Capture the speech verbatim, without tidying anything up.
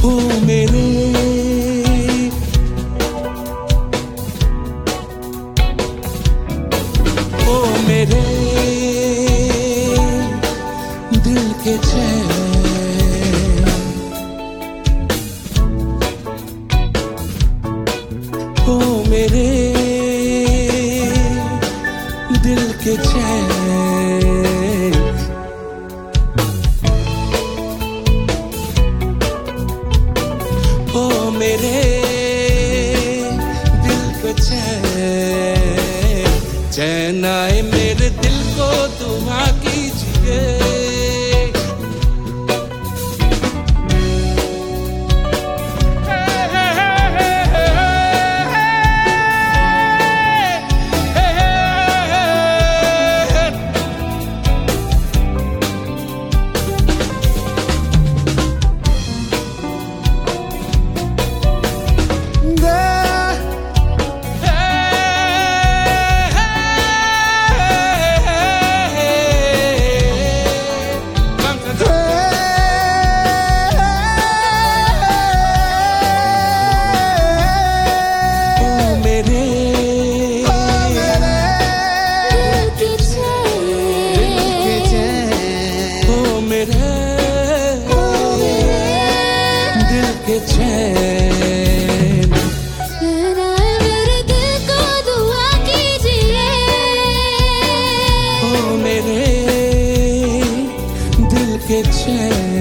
ओ मेरे ओ मेरे दिल के चैन, ओ मेरे दिल के चैन, ओ मेरे दिल के चैन, चैन आए मेरे दिल को दुआ कीजिए। चैन मेरे दिल को दुआ कीजिए। ओ मेरे दिल के चैन।